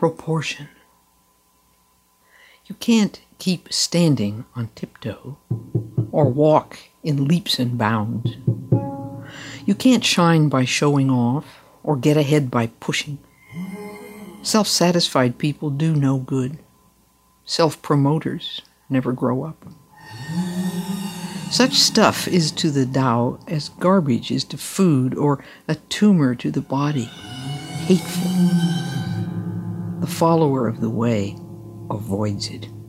proportion. You can't keep standing on tiptoe or walk in leaps and bounds. You can't shine by showing off or get ahead by pushing. Self-satisfied people do no good. Self-promoters never grow up. Such stuff is to the Tao as garbage is to food or a tumor to the body. Hateful. The follower of the way avoids it.